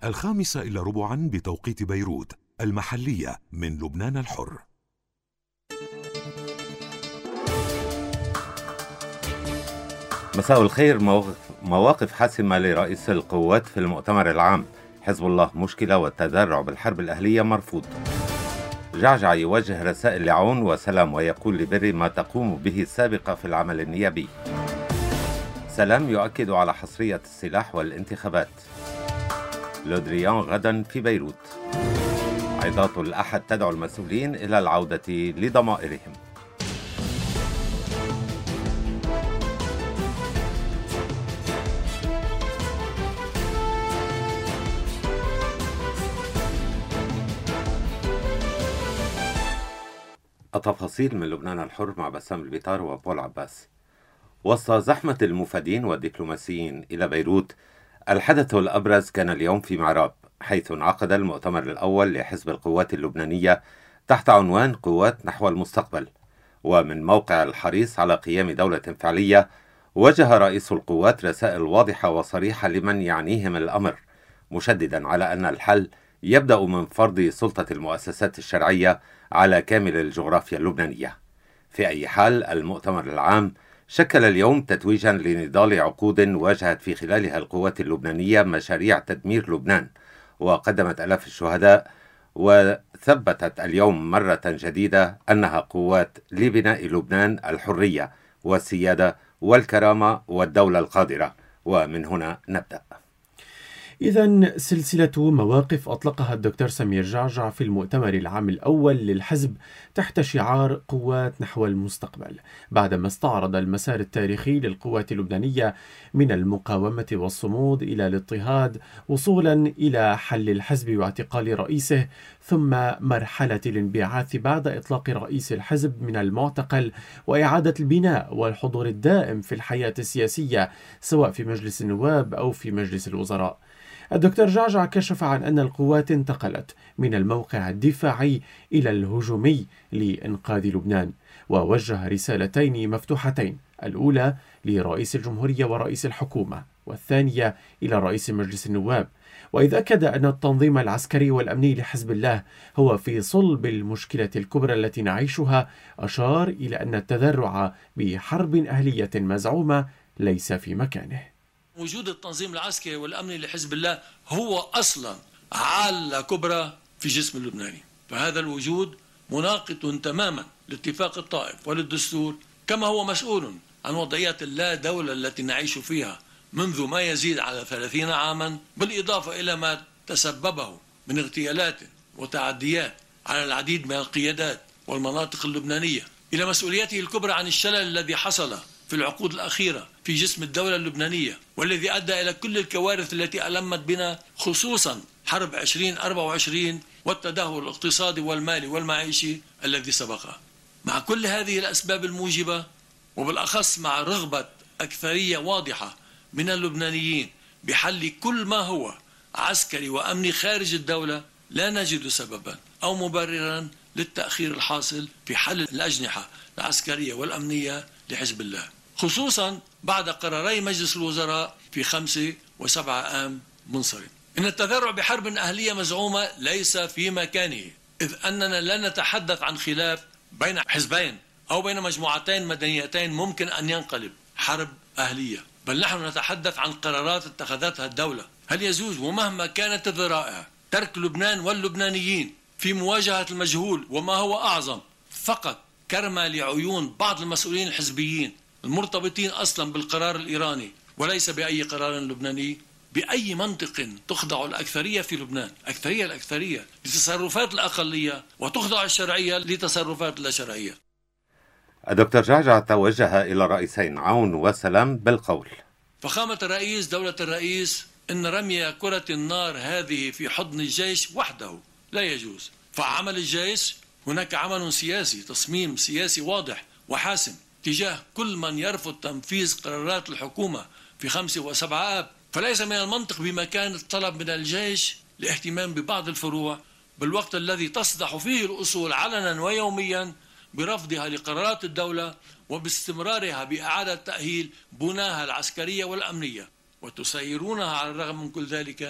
5:15 بتوقيت بيروت المحلية من لبنان الحر. مساء الخير. مواقف حاسمة لرئيس القوات في المؤتمر العام. حزب الله مشكلة والتذرع بالحرب الأهلية مرفوض. جعجع يوجه رسائل لعون وسلام ويقول لبري ما تقوم به السابقة في العمل النيابي. سلام يؤكد على حصرية السلاح والانتخابات. لودريان غدا في بيروت. عظات الأحد تدعو المسؤولين إلى العودة لضمائرهم. التفاصيل من لبنان الحر مع بسام البيطار وبول عباس. وسط زحمة المفادين والدبلوماسيين إلى بيروت، الحدث الأبرز كان اليوم في معراب، حيث انعقد المؤتمر الأول لحزب القوات اللبنانية تحت عنوان قوات نحو المستقبل. ومن موقع الحريص على قيام دولة فعلية، وجه رئيس القوات رسائل واضحة وصريحة لمن يعنيهم الأمر، مشددا على أن الحل يبدأ من فرض سلطة المؤسسات الشرعية على كامل الجغرافيا اللبنانية. في أي حال، المؤتمر العام شكل اليوم تتويجا لنضال عقود واجهت في خلالها القوات اللبنانية مشاريع تدمير لبنان وقدمت آلاف الشهداء، وثبتت اليوم مرة جديدة أنها قوات لبناء لبنان الحرية والسيادة والكرامة والدولة القادرة. ومن هنا نبدأ. إذن سلسلة مواقف أطلقها الدكتور سمير جعجع في المؤتمر العام الأول للحزب تحت شعار قوات نحو المستقبل، بعدما استعرض المسار التاريخي للقوات اللبنانية من المقاومة والصمود إلى الاضطهاد، وصولا إلى حل الحزب واعتقال رئيسه، ثم مرحلة الانبعاث بعد إطلاق رئيس الحزب من المعتقل وإعادة البناء والحضور الدائم في الحياة السياسية سواء في مجلس النواب أو في مجلس الوزراء. الدكتور جعجع كشف عن أن القوات انتقلت من الموقع الدفاعي إلى الهجومي لإنقاذ لبنان، ووجه رسالتين مفتوحتين، الأولى لرئيس الجمهورية ورئيس الحكومة، والثانية إلى رئيس مجلس النواب. وإذ أكد أن التنظيم العسكري والأمني لحزب الله هو في صلب المشكلة الكبرى التي نعيشها، أشار إلى أن التذرع بحرب أهلية مزعومة ليس في مكانه. وجود التنظيم العسكري والأمني لحزب الله هو أصلا عالة كبرى في جسم اللبناني، فهذا الوجود مناقض تماما لاتفاق الطائف وللدستور، كما هو مسؤول عن وضعية اللا دولة التي نعيش فيها منذ ما يزيد على 30 عاما، بالإضافة إلى ما تسببه من اغتيالات وتعديات على العديد من القيادات والمناطق اللبنانية، إلى مسؤوليته الكبرى عن الشلل الذي حصل في العقود الأخيرة في جسم الدولة اللبنانية، والذي أدى إلى كل الكوارث التي ألمت بنا، خصوصا حرب 2024 والتدهور الاقتصادي والمالي والمعيشي الذي سبقها. مع كل هذه الأسباب الموجبة، وبالأخص مع رغبة أكثرية واضحة من اللبنانيين بحل كل ما هو عسكري وأمني خارج الدولة، لا نجد سببا أو مبررا للتأخير الحاصل في حل الأجنحة العسكرية والأمنية لحزب الله، خصوصا بعد قراري مجلس الوزراء في 5 و7 آم منصرم. إن التذرع بحرب أهلية مزعومة ليس في مكانه، إذ أننا لا نتحدث عن خلاف بين حزبين أو بين مجموعتين مدنيتين ممكن أن ينقلب حرب أهلية، بل نحن نتحدث عن قرارات اتخذتها الدولة. هل يجوز ومهما كانت الذرائع ترك لبنان واللبنانيين في مواجهة المجهول وما هو أعظم فقط كرمة لعيون بعض المسؤولين الحزبيين المرتبطين أصلا بالقرار الإيراني وليس بأي قرار لبناني؟ بأي منطق تخضع الأكثرية في لبنان، الأكثرية لتصرفات الأقلية، وتخضع الشرعية لتصرفات لا شرعية؟ الدكتور جعجع توجه إلى الرئيسين عون وسلام بالقول: فخامة الرئيس، دولة الرئيس، إن رمي كرة النار هذه في حضن الجيش وحده لا يجوز، فعمل الجيش هناك عمل سياسي، تصميم سياسي واضح وحاسم تجاه كل من يرفض تنفيذ قرارات الحكومة في 5 و7 آب. فليس من المنطق بمكان الطلب من الجيش لاهتمام ببعض الفروع بالوقت الذي تصدح فيه الأصول علنا ويوميا برفضها لقرارات الدولة وباستمرارها بإعادة تأهيل بناها العسكرية والأمنية، وتسيرونها على الرغم من كل ذلك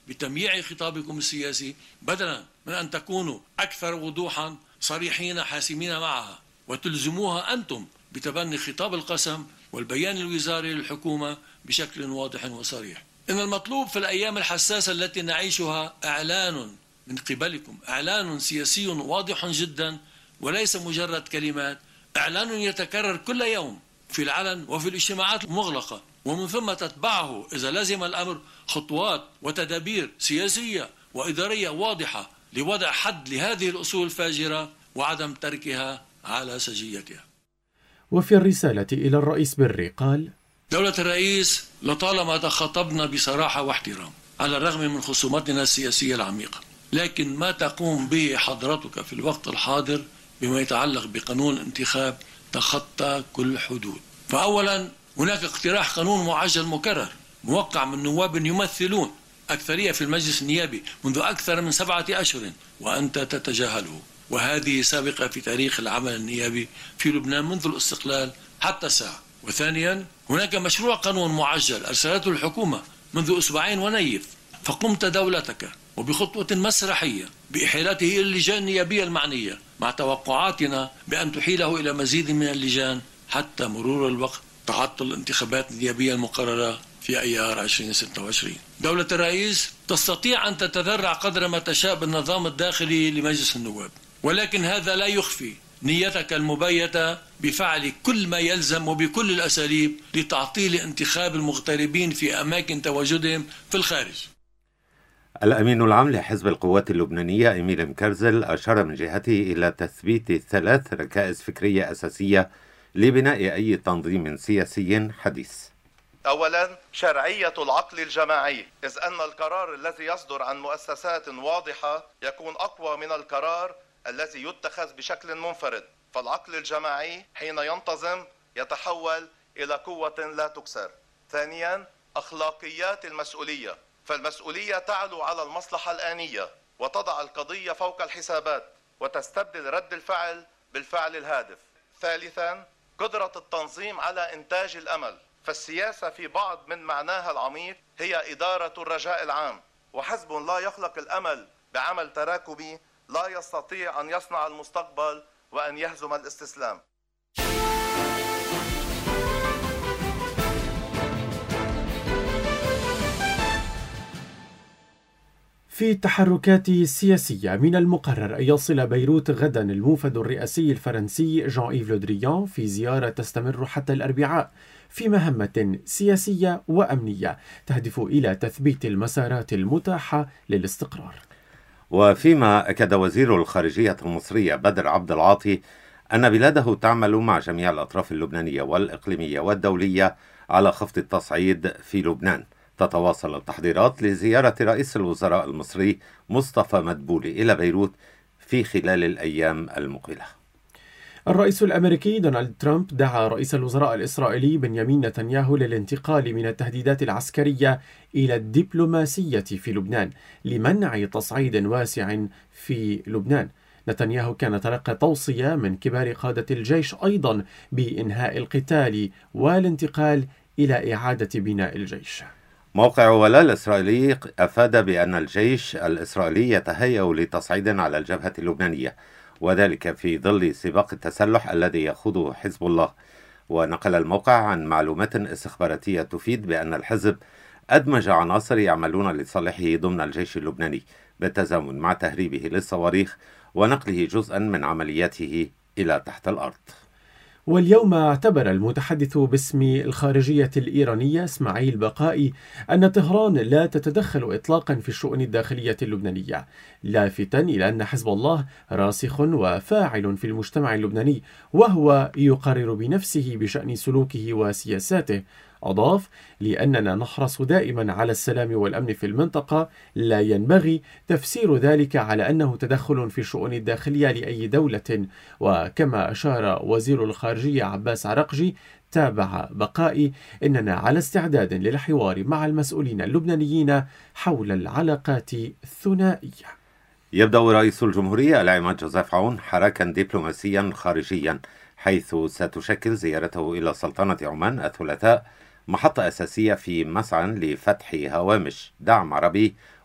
بتمييع خطابكم السياسي بدلا من أن تكونوا أكثر وضوحا صريحين حاسمين معها وتلزموها أنتم بتبني خطاب القسم والبيان الوزاري للحكومة بشكل واضح وصريح. إن المطلوب في الأيام الحساسة التي نعيشها إعلان من قبلكم، إعلان سياسي واضح جدا وليس مجرد كلمات، إعلان يتكرر كل يوم في العلن وفي الاجتماعات المغلقة، ومن ثم تتبعه إذا لزم الأمر خطوات وتدابير سياسية وإدارية واضحة لوضع حد لهذه الأصول الفاجرة وعدم تركها على سجيتها. وفي الرسالة إلى الرئيس بري قال: دولة الرئيس لطالما تخاطبنا بصراحة واحترام على الرغم من خصوماتنا السياسية العميقة، لكن ما تقوم به حضرتك في الوقت الحاضر بما يتعلق بقانون الانتخاب تخطى كل حدود. فأولا هناك اقتراح قانون معجل مكرر موقع من نواب يمثلون أكثرية في المجلس النيابي منذ أكثر من 7 أشهر وأنت تتجاهله، وهذه سابقة في تاريخ العمل النيابي في لبنان منذ الاستقلال حتى الساعة. وثانيا هناك مشروع قانون معجل أرسلته الحكومة منذ 2 أسبوع ونيف، فقمت دولتك وبخطوة مسرحية بإحالته إلى اللجان النيابية المعنية مع توقعاتنا بأن تحيله إلى مزيد من اللجان حتى مرور الوقت تعطل الانتخابات النيابية المقررة في أيار 2026. دولة الرئيس تستطيع أن تتذرع قدر ما تشاء بالنظام الداخلي لمجلس النواب، ولكن هذا لا يخفي نيتك المبيتة بفعل كل ما يلزم وبكل الأساليب لتعطيل انتخاب المغتربين في أماكن تواجدهم في الخارج. الأمين العام لحزب القوات اللبنانية إميل مكرزل أشار من جهته إلى تثبيت 3 ركائز فكرية أساسية لبناء أي تنظيم سياسي حديث. أولا، شرعية العقل الجماعي، إذ أن القرار الذي يصدر عن مؤسسات واضحة يكون أقوى من القرار الذي يتخذ بشكل منفرد، فالعقل الجماعي حين ينتظم يتحول إلى قوة لا تكسر. ثانيا، أخلاقيات المسؤولية، فالمسؤولية تعلو على المصلحة الآنية وتضع القضية فوق الحسابات وتستبدل رد الفعل بالفعل الهادف. ثالثا، قدرة التنظيم على إنتاج الأمل، فالسياسة في بعض من معناها العميق هي إدارة الرجاء العام، وحزب لا يخلق الأمل بعمل تراكبي لا يستطيع أن يصنع المستقبل وأن يهزم الاستسلام. في التحركات السياسية، من المقرر أن يصل بيروت غدا الموفد الرئاسي الفرنسي جان إيف لو دريان في زيارة تستمر حتى الأربعاء في مهمة سياسية وأمنية تهدف إلى تثبيت المسارات المتاحة للاستقرار. وفيما أكد وزير الخارجية المصرية بدر عبد العاطي أن بلاده تعمل مع جميع الأطراف اللبنانية والإقليمية والدولية على خفض التصعيد في لبنان. تتواصل التحضيرات لزيارة رئيس الوزراء المصري مصطفى مدبولي إلى بيروت في خلال الأيام المقبلة. الرئيس الأمريكي دونالد ترامب دعا رئيس الوزراء الإسرائيلي بنيامين نتنياهو للانتقال من التهديدات العسكرية إلى الدبلوماسية في لبنان لمنع تصعيد واسع في لبنان. نتنياهو كان تلقى توصية من كبار قادة الجيش أيضا بإنهاء القتال والانتقال إلى إعادة بناء الجيش. موقع ولا الإسرائيلي أفاد بأن الجيش الإسرائيلي يتهيأ لتصعيد على الجبهة اللبنانية، وذلك في ظل سباق التسلح الذي يخوضه حزب الله. ونقل الموقع عن معلومات استخباراتية تفيد بأن الحزب أدمج عناصر يعملون لصالحه ضمن الجيش اللبناني بالتزامن مع تهريبه للصواريخ ونقله جزءا من عملياته إلى تحت الأرض. واليوم اعتبر المتحدث باسم الخارجية الإيرانية إسماعيل بقائي أن طهران لا تتدخل إطلاقا في الشؤون الداخلية اللبنانية، لافتا إلى أن حزب الله راسخ وفاعل في المجتمع اللبناني وهو يقرر بنفسه بشأن سلوكه وسياساته. أضاف: لأننا نحرص دائما على السلام والأمن في المنطقة، لا ينبغي تفسير ذلك على أنه تدخل في الشؤون الداخلية لأي دولة. وكما أشار وزير الخارجية عباس عرقجي تابع بقائي: إننا على استعداد للحوار مع المسؤولين اللبنانيين حول العلاقات الثنائية. يبدأ رئيس الجمهورية العماد جوزيف عون حراكا دبلوماسيا خارجيا، حيث ستشكل زيارته إلى سلطنة عمان الثلاثاء محطة أساسية في مسعى لفتح هوامش دعم عربي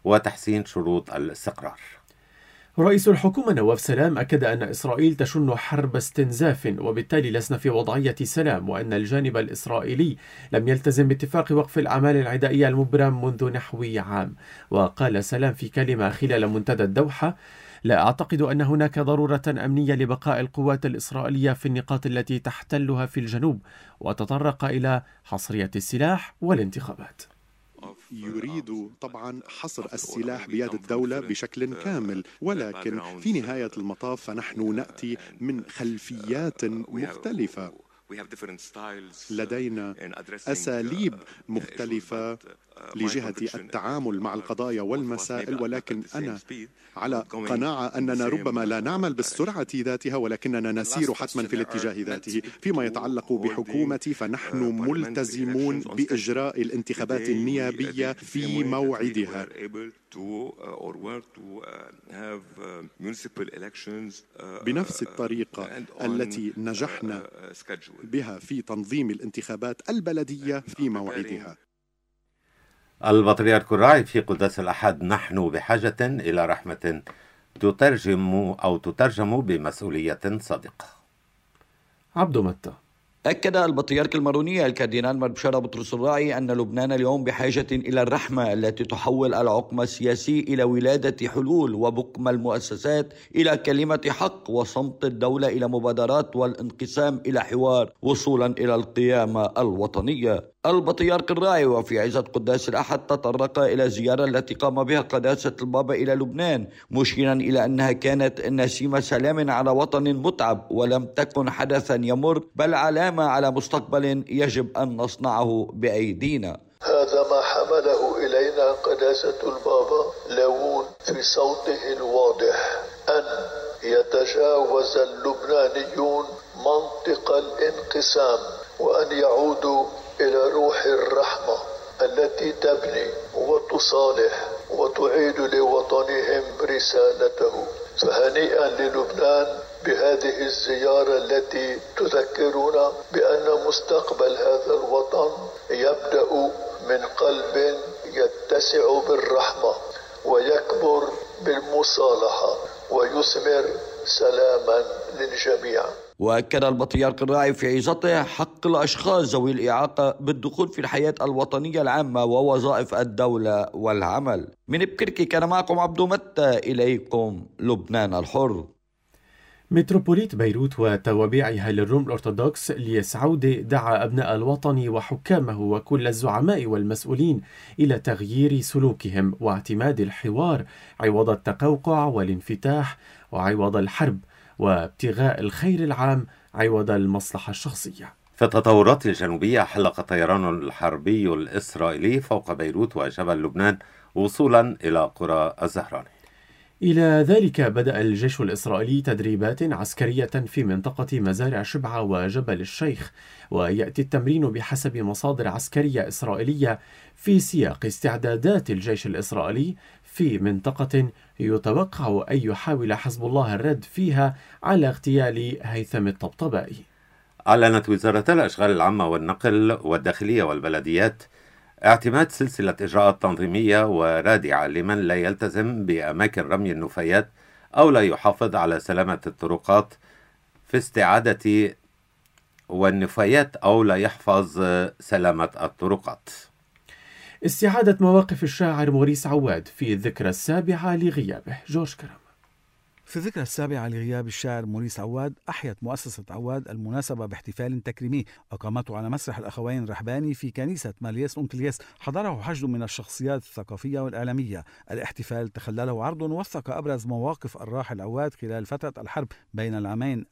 وتحسين شروط الاستقرار. رئيس الحكومة نواف سلام أكد أن إسرائيل تشن حرب استنزاف، وبالتالي لسنا في وضعية سلام، وأن الجانب الإسرائيلي لم يلتزم باتفاق وقف الأعمال العدائية المبرم منذ نحو عام. وقال سلام في كلمة خلال منتدى الدوحة: لا أعتقد أن هناك ضرورة أمنية لبقاء القوات الإسرائيلية في النقاط التي تحتلها في الجنوب، وتطرق إلى حصرية السلاح والانتخابات. يريد طبعا حصر السلاح بيد الدولة بشكل كامل، ولكن في نهاية المطاف فنحن نأتي من خلفيات مختلفة، لدينا أساليب مختلفة لجهة التعامل مع القضايا والمسائل، ولكن أنا على قناعة أننا ربما لا نعمل بالسرعة ذاتها، ولكننا نسير حتما في الاتجاه ذاته. فيما يتعلق بحكومتي فنحن ملتزمون بإجراء الانتخابات النيابية في موعدها، بنفس الطريقة التي نجحنا بها في تنظيم الانتخابات البلدية في موعدها. البطريرك الراعي في قداس الأحد: نحن بحاجة إلى رحمة تترجم بمسؤولية صادقة. عبدو متى. أكد البطريرك الماروني الكاردينال مربشارة بطرس الراعي أن لبنان اليوم بحاجة إلى الرحمة التي تحول العقم السياسي إلى ولادة حلول، وبقم المؤسسات إلى كلمة حق، وصمت الدولة إلى مبادرات، والانقسام إلى حوار، وصولا إلى القيامة الوطنية. البطريرك الراعي وفي عزة قداس الأحد تطرق إلى الزيارة التي قام بها قداسة البابا إلى لبنان، مشيرا إلى أنها كانت نسيم سلام على وطن متعب، ولم تكن حدثا يمر، بل علامة على مستقبل يجب أن نصنعه بأيدينا. هذا ما حمله إلينا قداسة البابا لاوون في صوته الواضح، أن يتجاوز اللبنانيون منطق الانقسام، وأن يعودوا إلى روح الرحمة التي تبني وتصالح وتعيد لوطنهم رسالته. فهنيئا للبنان بهذه الزيارة التي تذكرنا بأن مستقبل هذا الوطن يبدأ من قلب يتسع بالرحمة ويكبر بالمصالحة ويثمر سلاما للجميع. وأكد البطريرك الراعي في عظته حق الأشخاص ذوي الإعاقة بالدخول في الحياة الوطنية العامة ووظائف الدولة والعمل. من بكركي كان معكم عبدو متى، إليكم لبنان الحر. متروبوليت بيروت وتوابعها للروم الأرثوذكس ليسعود دعا أبناء الوطن وحكامه وكل الزعماء والمسؤولين إلى تغيير سلوكهم واعتماد الحوار عوض التقوقع والانفتاح، وعوض الحرب، وابتغاء الخير العام عوض المصلحة الشخصية. في التطورات الجنوبية، حلق الطيران الحربي الإسرائيلي فوق بيروت وجبل لبنان وصولا إلى قرى الزهراني. إلى ذلك بدأ الجيش الإسرائيلي تدريبات عسكرية في منطقة مزارع شبعة وجبل الشيخ، ويأتي التمرين بحسب مصادر عسكرية إسرائيلية في سياق استعدادات الجيش الإسرائيلي في منطقة يتوقع أن يحاول حزب الله الرد فيها على اغتيال هيثم الطبطبائي. أعلنت وزارة الأشغال العامة والنقل والداخلية والبلديات اعتماد سلسلة إجراءات تنظيمية ورادعة لمن لا يلتزم بأماكن رمي النفايات أو لا يحافظ على سلامة الطرقات في استعادة والنفايات أو لا يحفظ سلامة الطرقات. استعادة مواقف الشاعر موريس عواد في الذكرى السابعة لغيابه. جورج كرم. في الذكرى السابعة لغياب الشاعر موريس عواد، أحيت مؤسسة عواد المناسبة باحتفال تكريمي أقامته على مسرح الأخوين رحباني في كنيسة مالياس أونكلياس، حضره حشد من الشخصيات الثقافية والإعلامية. الاحتفال تخلله عرض وثق أبرز مواقف الراحل عواد خلال فترة الحرب بين العامين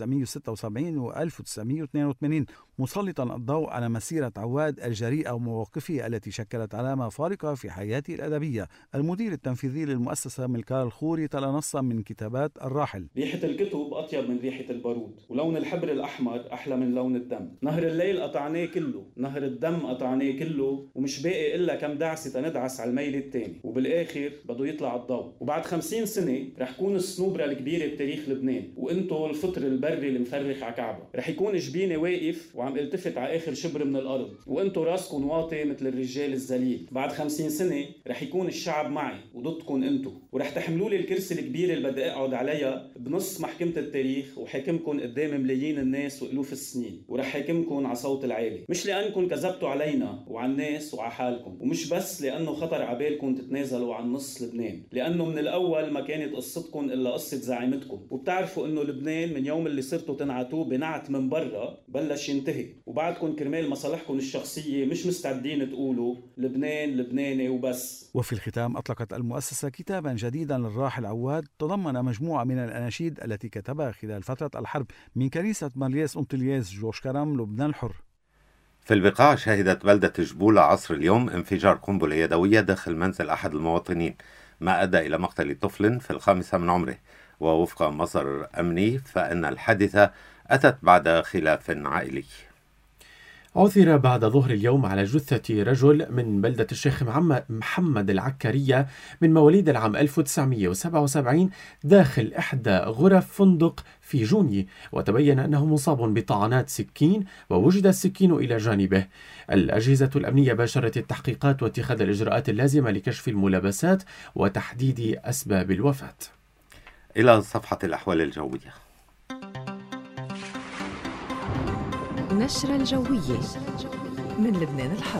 1976 و 1982، مسلطا الضوء على مسيرة عواد الجريئة ومواقفه التي شكلت علامة فارقة في حياته الأدبية. المدير التنفيذي للمؤسسة ملكار الخوري تلنص من كتاب كتابات الراحل: ريحة الكتب أطيب من ريحة البارود، ولون الحبر الأحمر أحلى من لون الدم. نهر الليل قطعناه كله، نهر الدم قطعناه كله، ومش باقي إلا كم دعسة ندعس على الميل التاني، وبالآخر بده يطلع الضوء. وبعد 50 سنة رح يكون السنوبرة الكبيرة بتاريخ لبنان، وإنتو الفطر البري المفرخ على كعبة. رح يكون جبيني واقف وعم التفت على آخر شبر من الأرض، وإنتو راسكن واطي مثل الرجال الذليل. بعد 50 سنة رح يكون الشعب معي وضدكن إنتو، ورح تحملوا لي الكرسي الكبير اللي بدي أقعد عليها بنص محكمة التاريخ، وحاكمكن قدام ملايين الناس وألوف السنين، ورح حاكمكن على صوت العالي. مش لأنكن كذبتوا علينا وعلى الناس وعلى حالكم، ومش بس لأنه خطر عبالكم تتنازلوا عن نص لبنان، لأنه من الأول ما كانت قصتكم إلا قصة زعيمتكم. وبتعرفوا إنه لبنان من يوم اللي صرتوا تنعتوه بنعت من برا بلش ينتهي، وبعدكم كرمال مصالحكم الشخصية مش مستعدين تقولوا لبنان لبناني وبس. وفي الختام أطلقت المؤسسة كتابا جديدا للراحل عواد تضمن مجموعة من الأناشيد التي كتبها خلال فترة الحرب من كنيسة مارليس أونتلييس جوش كرم لبنان الحر. في البقاع شهدت بلدة جبولة عصر اليوم انفجار قنبلة يدوية داخل منزل أحد المواطنين، ما أدى إلى مقتل طفل في 5 من عمره. ووفق مصدر أمني فإن الحادثة أتت بعد خلاف عائلي. عثر بعد ظهر اليوم على جثة رجل من بلدة الشيخ محمد العكرية من مواليد العام 1977 داخل إحدى غرف فندق في جوني، وتبين أنه مصاب بطعنات سكين ووجد السكين إلى جانبه. الأجهزة الأمنية باشرت التحقيقات واتخاذ الإجراءات اللازمة لكشف الملابسات وتحديد أسباب الوفاة. إلى صفحة الأحوال الجوية. نشرة الجوية من لبنان الحر.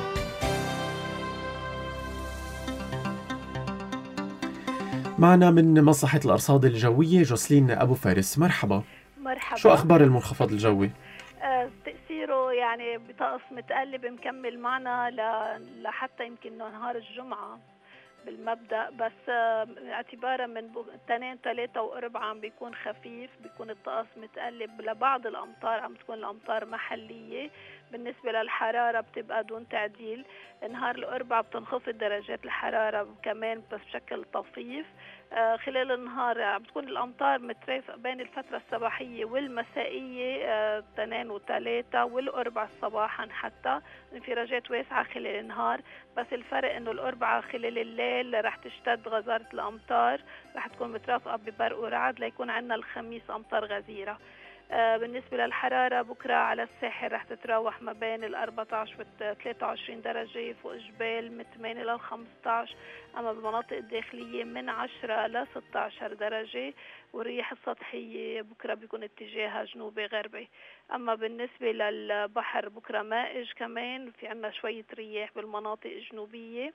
معنا من مصلحة الأرصاد الجوية جوسلين أبو فارس. مرحبا. مرحبا. شو أخبار المنخفض الجوي؟ تأثيره يعني بطقس متقلب مكمل معنا لحتى يمكن نهار الجمعة بالمبدأ، بس اعتبارا من 2 3 و4 عم بيكون خفيف، بيكون الطقس متقلب لبعض الأمطار، عم تكون الأمطار محلية. بالنسبة للحرارة بتبقى دون تعديل. نهار الأربعاء بتنخفض درجات الحرارة كمان بس بشكل طفيف. خلال النهار عم بتكون الأمطار مترافقة بين الفترة الصباحية والمسائية 2 و3 والأربعاء صباحا، حتى انفراجات واسعة خلال النهار. بس الفرق إنه الأربعاء خلال الليل رح تشتد غزارة الأمطار، رح تكون مترافقة ببرق ورعد، ليكون عندنا الخميس أمطار غزيرة. بالنسبة للحرارة بكرة على الساحل رح تتراوح ما بين 14 و 23 درجة، فوق جبال من 8 إلى 15، أما بالمناطق الداخلية من 10 إلى 16 درجة. والرياح السطحية بكرة بيكون اتجاهها جنوبي غربي. أما بالنسبة للبحر بكرة مائج كمان، في عنا شوية رياح بالمناطق الجنوبية.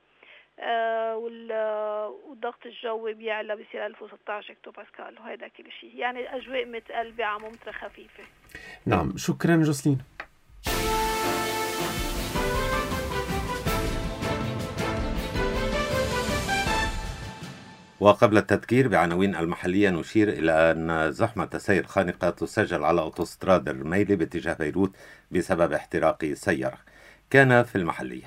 والضغط الجوي بيعلى بيصير 1016 هكتوباسكال، وهذا كل شيء، يعني أجواء متقلبة على ممطرة خفيفة. نعم، شكرا جوسلين. وقبل التذكير بعناوين المحلية نشير إلى أن زحمة سير خانقة تسجل على أوتوستراد الرميلي باتجاه بيروت بسبب احتراق سيارة. كان في المحلية.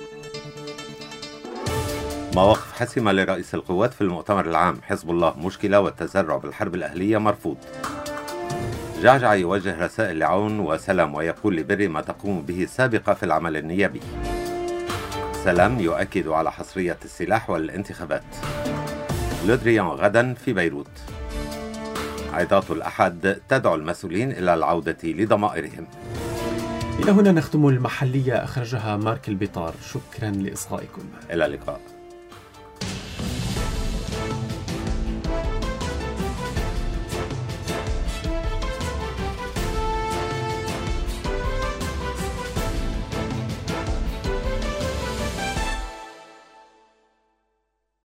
مواقف حاسمة لرئيس القوات في المؤتمر العام. حزب الله مشكلة والتزرع بالحرب الأهلية مرفوض. جعجع يوجه رسائل لعون وسلام ويقول لبري ما تقوم به السابقة في العمل النيابي. سلام يؤكد على حصرية السلاح والانتخابات. لودريان غدا في بيروت. عظات الأحد تدعو المسؤولين إلى العودة لضمائرهم. إلى هنا نختم المحلية، أخرجها مارك البطار. شكرا لإصغائكم. إلى اللقاء.